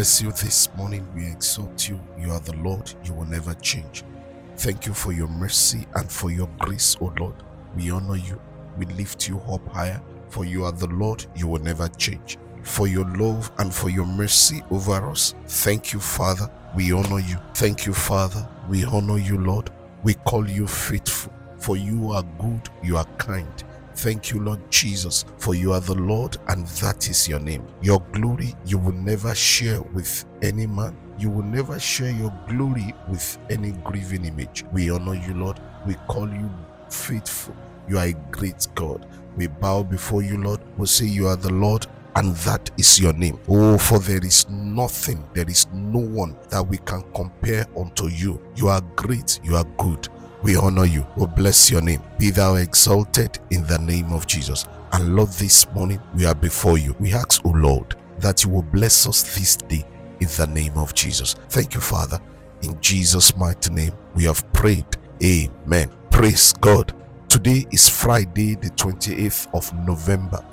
bless you this morning. We exalt you. You are the Lord. You will never change. Thank you for your mercy and for your grace, O Lord. We honor you. We lift you up higher. For you are the Lord. You will never change. For your love and for your mercy over us. Thank you, Father. We honor you. Thank you, Father. We honor you, Lord. We call you faithful. For you are good. You are kind. Thank you, Lord Jesus, for you are the Lord and that is your name. Your glory you will never share with any man. You will never share your glory with any graven image. We honor you, Lord. We call you faithful. You are a great God. We bow before you, Lord. We say you are the Lord and that is your name. Oh, for there is nothing, there is no one that we can compare unto you. You are great, you are good. We honor you. We bless your name. Be thou exalted in the name of Jesus. And Lord, this morning we are before you. We ask, O Lord, that you will bless us this day in the name of Jesus. Thank you, Father. In Jesus' mighty name we have prayed. Amen. Praise God. Today is Friday, the 28th of November,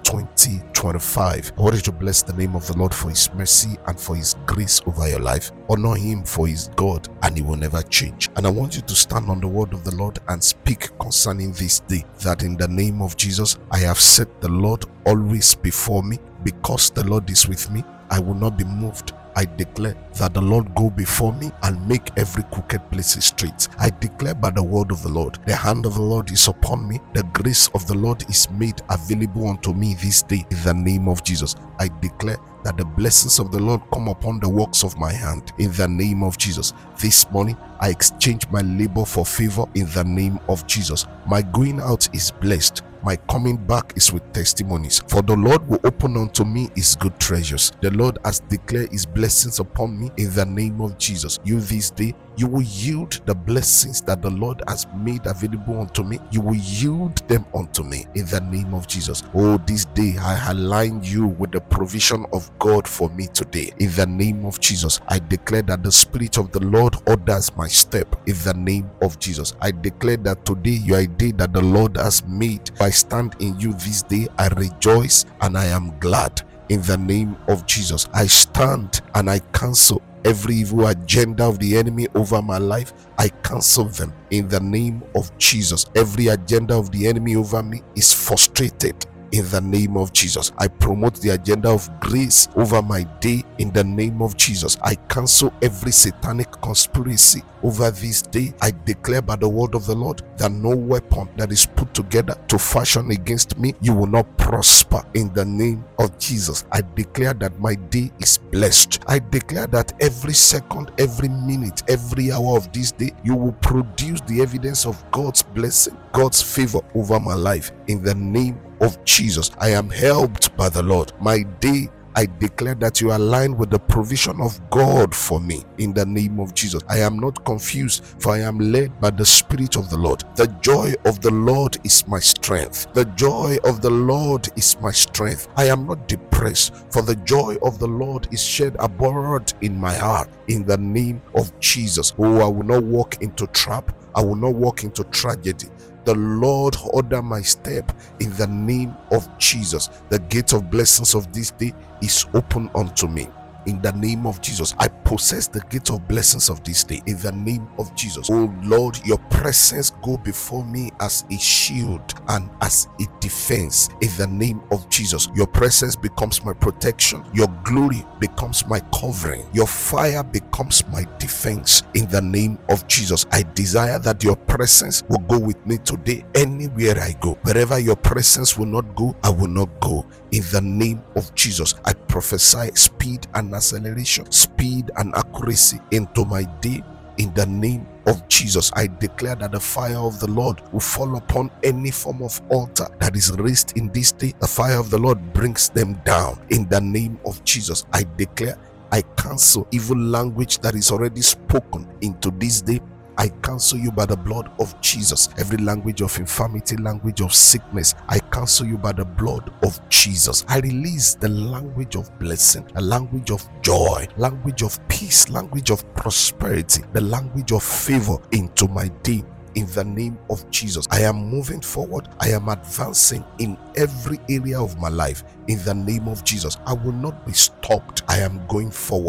2025. I want you to bless the name of the Lord for his mercy and for his grace over your life. Honor him for his God and he will never change. And I want you to stand on the word of the Lord and speak concerning this day, that in the name of Jesus, I have set the Lord always before me. Because the Lord is with me, I will not be moved. I declare that the Lord go before me and make every crooked place straight. I declare by the word of the Lord, the hand of the Lord is upon me. The grace of the Lord is made available unto me this day in the name of Jesus. I declare that the blessings of the Lord come upon the works of my hand in the name of Jesus. This morning, I exchange my labor for favor in the name of Jesus. My going out is blessed. My coming back is with testimonies. For the Lord will open unto me his good treasures. The Lord has declared his blessings upon me in the name of Jesus. You this day, you will yield the blessings that the Lord has made available unto me. You will yield them unto me in the name of Jesus. Oh, this day I align you with the provision of God for me today. In the name of Jesus, I declare that the Spirit of the Lord orders my step in the name of Jesus. I declare that today you are a day that the Lord has made. I stand in you this day. I rejoice and I am glad. In the name of Jesus, I stand and I cancel every evil agenda of the enemy over my life. I cancel them in the name of Jesus. Every agenda of the enemy over me is frustrated. In the name of Jesus, I promote the agenda of grace over my day. In the name of Jesus, I cancel every satanic conspiracy over this day. I declare by the word of the Lord that no weapon that is put together to fashion against me, you will not prosper. In the name of Jesus, I declare that my day is blessed. I declare that every second, every minute, every hour of this day, you will produce the evidence of God's blessing, God's favor over my life. In the name of Jesus, I am helped by the Lord. My day, I declare that you align with the provision of God for me. In the name of Jesus, I am not confused, for I am led by the Spirit of the Lord. The joy of the Lord is my strength. The joy of the Lord is my strength. I am not depressed, for the joy of the Lord is shed abroad in my heart. In the name of Jesus, oh, I will not walk into trap. I will not walk into tragedy. The Lord order my step in the name of Jesus. The gate of blessings of this day is open unto me. In the name of Jesus, I possess the gate of blessings of this day. In the name of Jesus, oh Lord, your presence go before me as a shield and as a defense. In the name of Jesus, your presence becomes my protection. Your glory becomes my covering. Your fire becomes my defense. In the name of Jesus, I desire that your presence will go with me today. Anywhere I go, wherever your presence will not go, I will not go. In the name of Jesus, I prophesy speed and acceleration, speed and accuracy into my day. In the name of Jesus, I declare that the fire of the Lord will fall upon any form of altar that is raised in this day. The fire of the Lord brings them down. In the name of Jesus, I declare, I cancel evil language that is already spoken into this day. I cancel you by the blood of Jesus. Every language of infirmity, language of sickness, I cancel you by the blood of Jesus. I release the language of blessing, a language of joy, language of peace, language of prosperity, the language of favor into my day. In the name of Jesus, I am moving forward. I am advancing in every area of my life. In the name of Jesus, I will not be stopped. I am going forward.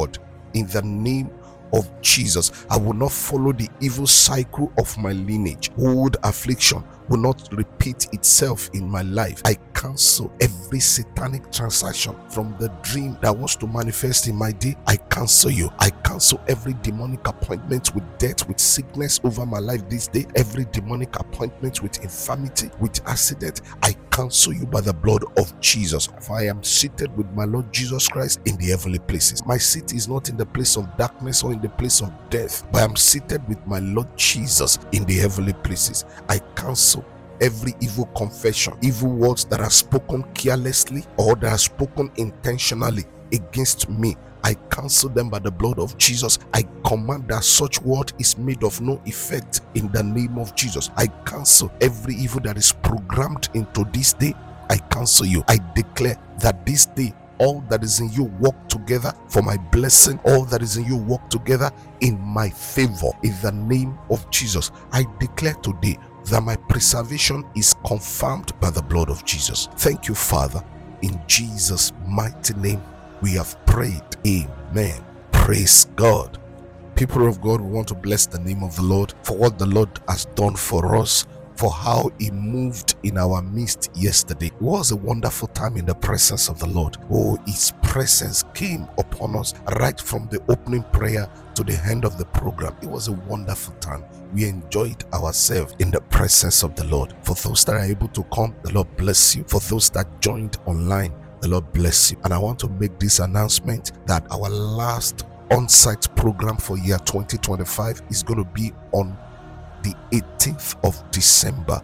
in the name of Jesus. I will not follow the evil cycle of my lineage. Old affliction will not repeat itself in my life. I cancel every satanic transaction from the dream that wants to manifest in my day. I cancel you. I cancel every demonic appointment with death, with sickness over my life this day. Every demonic appointment with infirmity, with accident, I cancel you by the blood of Jesus. For I am seated with my Lord Jesus Christ in the heavenly places. My seat is not in the place of darkness or in the place of death, but I am seated with my Lord Jesus in the heavenly places. I cancel every evil confession, evil words that are spoken carelessly or that are spoken intentionally against me. I cancel them by the blood of Jesus. I command that such word is made of no effect in the name of Jesus. I cancel every evil that is programmed into this day. I cancel you. I declare that this day all that is in you work together for my blessing. All that is in you work together in my favor in the name of Jesus. I declare today that my preservation is confirmed by the blood of Jesus. Thank you, Father. In Jesus' mighty name we have prayed. Amen. Praise God. People of God, we want to bless the name of the Lord for what the Lord has done for us, for how he moved in our midst yesterday. It was a wonderful time in the presence of the Lord. Oh, his presence came upon us right from the opening prayer to the end of the program. It was a wonderful time. We enjoyed ourselves in the presence of the Lord. For those that are able to come, the Lord bless you. For those that joined online, the Lord bless you. And I want to make this announcement that our last on-site program for year 2025 is going to be on the 18th of December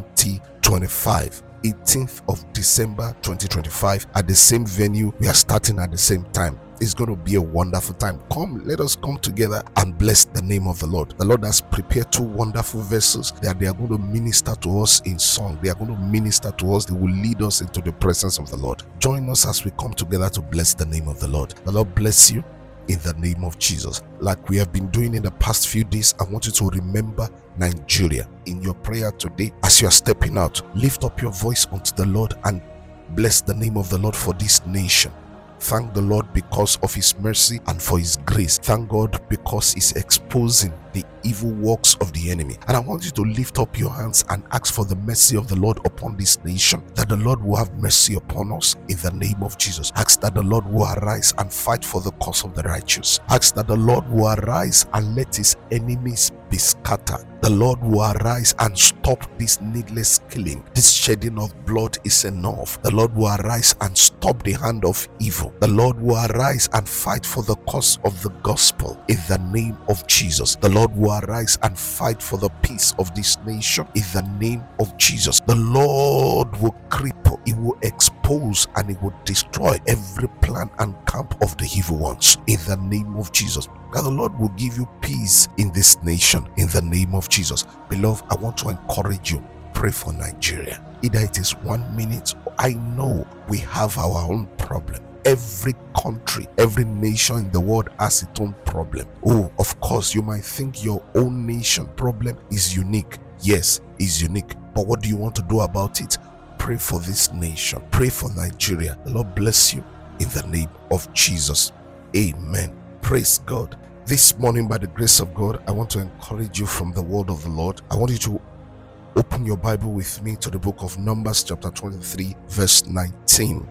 2025. 18th of December 2025 at the same venue. We are starting at the same time. It's going to be a wonderful time. Come, let us come together and bless the name of the Lord. The Lord has prepared two wonderful vessels that they are going to minister to us in song. They are going to minister to us. They will lead us into the presence of the Lord. Join us as we come together to bless the name of the Lord. The Lord bless you in the name of Jesus. Like we have been doing in the past few days, I want you to remember Nigeria in your prayer today. As you are stepping out, lift up your voice unto the Lord and bless the name of the Lord for this nation. Thank the Lord because of his mercy and for his grace. Thank God because he's exposing the evil works of the enemy. And I want you to lift up your hands and ask for the mercy of the Lord upon this nation, that the Lord will have mercy upon us in the name of Jesus. Ask that the Lord will arise and fight for the cause of the righteous. Ask that the Lord will arise and let his enemies be scattered. The Lord will arise and stop this needless killing. This shedding of blood is enough. The Lord will arise and stop the hand of evil. The Lord will arise and fight for the cause of the gospel in the name of Jesus. The Lord will arise and fight for the peace of this nation in the name of Jesus. The Lord will cripple, he will expose, and he will destroy every plan and camp of the evil ones in the name of Jesus. That the Lord will give you peace in this nation in the name of Jesus. Beloved, I want to encourage you. Pray for Nigeria. Either it is 1 minute. I know we have our own problem. Every country, every nation in the world has its own problem. Oh, of course, you might think your own nation problem is unique. Yes, it's unique. But what do you want to do about it? Pray for this nation. Pray for Nigeria. The Lord bless you in the name of Jesus. Amen. Praise God. This morning, by the grace of God, I want to encourage you from the word of the Lord. I want you to open your Bible with me to the book of Numbers chapter 23 verse 19.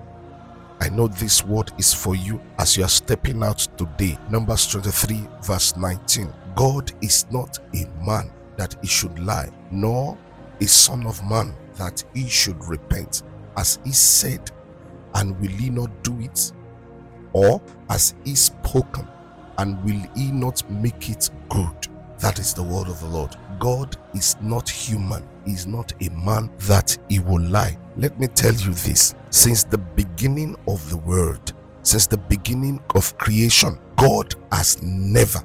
I know this word is for you as you are stepping out today. Numbers 23 verse 19. God is not a man that he should lie, nor a son of man that he should repent. As he said, and will he not do it? Or as he spoken, and will he not make it good? That is the word of the Lord. God is not human. He is not a man that he will lie. Let me tell you this. Since the beginning of the world, since the beginning of creation, God has never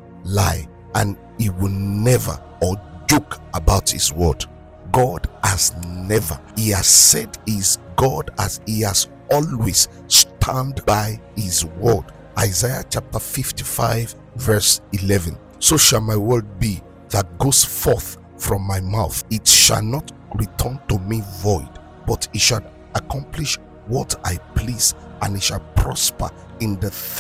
lied, and he will never or joke about his word. God has never. He has said he is God, as he has always stand by his word. Isaiah chapter 55 verse 11. So shall my word be that goes forth from my mouth. It shall not return to me void, but it shall accomplish what I please, and it shall prosper in the thing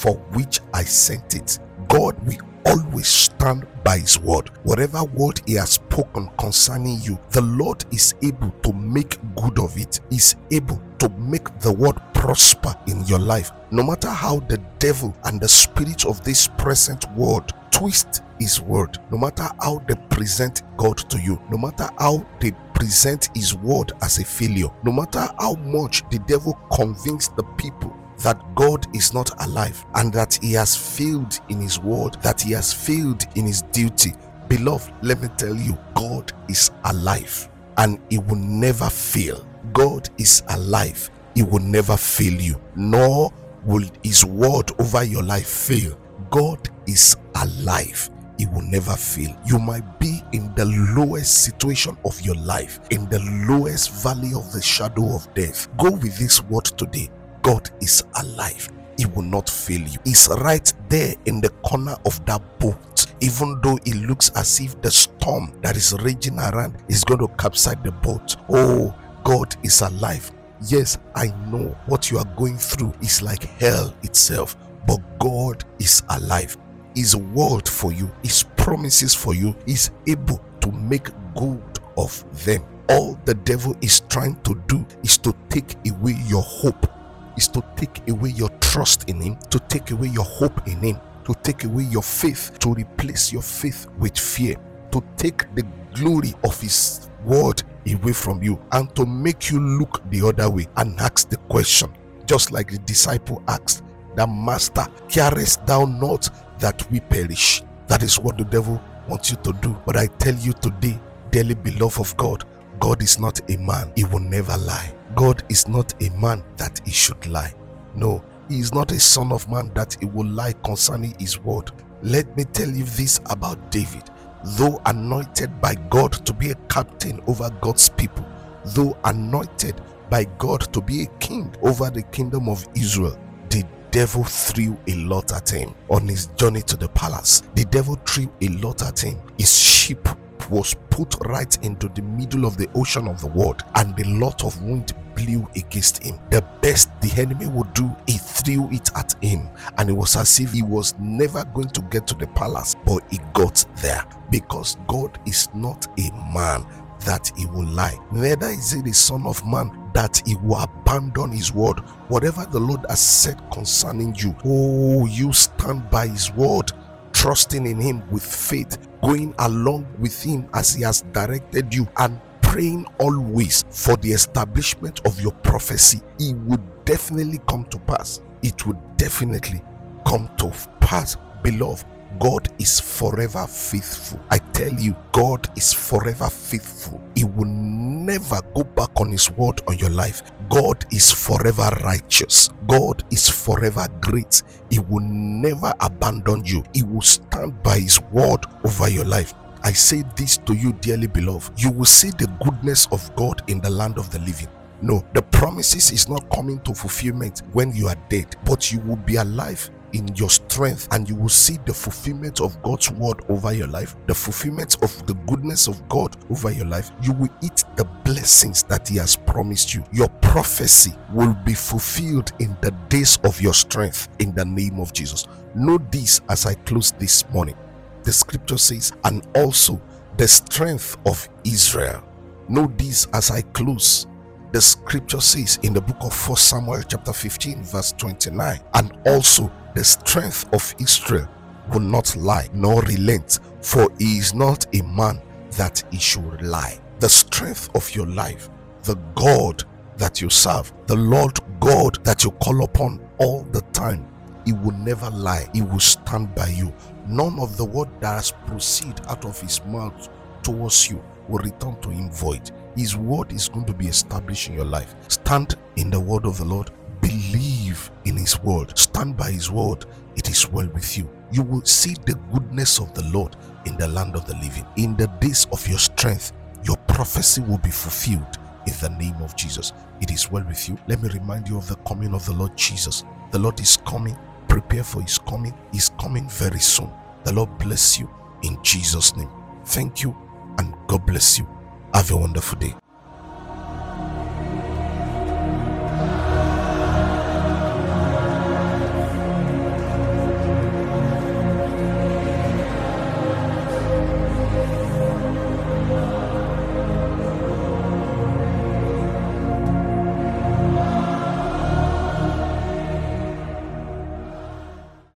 for which I sent it. God will always stand by his word. Whatever word he has spoken concerning you, the Lord is able to make good of it. Is able to make the word prosper in your life. No matter how the devil and the spirit of this present world twist his word, no matter how they present God to you, no matter how they present his word as a failure, no matter how much the devil convinced the people that God is not alive and that he has failed in his word, that he has failed in his duty. Beloved, let me tell you, God is alive and he will never fail. God is alive. He will never fail you, nor will his word over your life fail. God is alive. He will never fail. You might be in the lowest situation of your life, in the lowest valley of the shadow of death. Go with this word today. God is alive. He will not fail you. He's right there in the corner of that boat. Even though it looks as if the storm that is raging around is going to capsize the boat. Oh, God is alive. Yes, I know what you are going through is like hell itself, but God is alive. His word for you, his promises for you, is able to make good of them. All the devil is trying to do is to take away your hope, is to take away your trust in him, to take away your hope in him, to take away your faith, to replace your faith with fear, to take the glory of his word away from you, and to make you look the other way and ask the question, just like the disciple asked, "The Master, carest thou not that we perish?" That is what the devil wants you to do. But I tell you today, dearly beloved of God, God is not a man. He will never lie. God is not a man that he should lie. No, he is not a son of man that he will lie concerning his word. Let me tell you this about David. Though anointed by God to be a captain over God's people, though anointed by God to be a king over the kingdom of Israel, the devil threw a lot at him on his journey to the palace. The devil threw a lot at him. His ship was put right into the middle of the ocean of the world, and a lot of wind blew against him. The best the enemy would do, he threw it at him, and it was as if he was never going to get to the palace, but he got there, because God is not a man that he will lie, neither is he the son of man that he will abandon his word. Whatever the Lord has said concerning you, oh, you stand by his word, trusting in him with faith, going along with him as he has directed you, and praying always for the establishment of your prophecy. It would definitely come to pass. It would definitely come to pass. Beloved, God is forever faithful. I tell you, God is forever faithful. He will never go back on his word on your life. God is forever righteous. God is forever great. He will never abandon you. He will stand by his word over your life. I say this to you, dearly beloved. You will see the goodness of God in the land of the living. No, the promises is not coming to fulfillment when you are dead, but you will be alive in your strength, and you will see the fulfillment of God's word over your life, the fulfillment of the goodness of God over your life. You will eat the blessings that he has promised you. Your prophecy will be fulfilled in the days of your strength, in the name of Jesus. Know this as I close this morning. The scripture says, and also the strength of Israel. Know this as I close. The scripture says in the book of 1 Samuel chapter 15 verse 29, and also the strength of Israel will not lie nor relent, for he is not a man that he should lie. The strength of your life, the God that you serve, the Lord God that you call upon all the time, he will never lie. He will stand by you. None of the word that has proceeded out of his mouth towards you will return to him void. His word is going to be established in your life. Stand in the word of the Lord. Believe in his word. Stand by his word. It is well with you. You will see the goodness of the Lord in the land of the living. In the days of your strength, your prophecy will be fulfilled in the name of Jesus. It is well with you. Let me remind you of the coming of the Lord Jesus. The Lord is coming. Prepare for his coming. He's coming very soon. The Lord bless you in Jesus' name. Thank you, and God bless you. Have a wonderful day.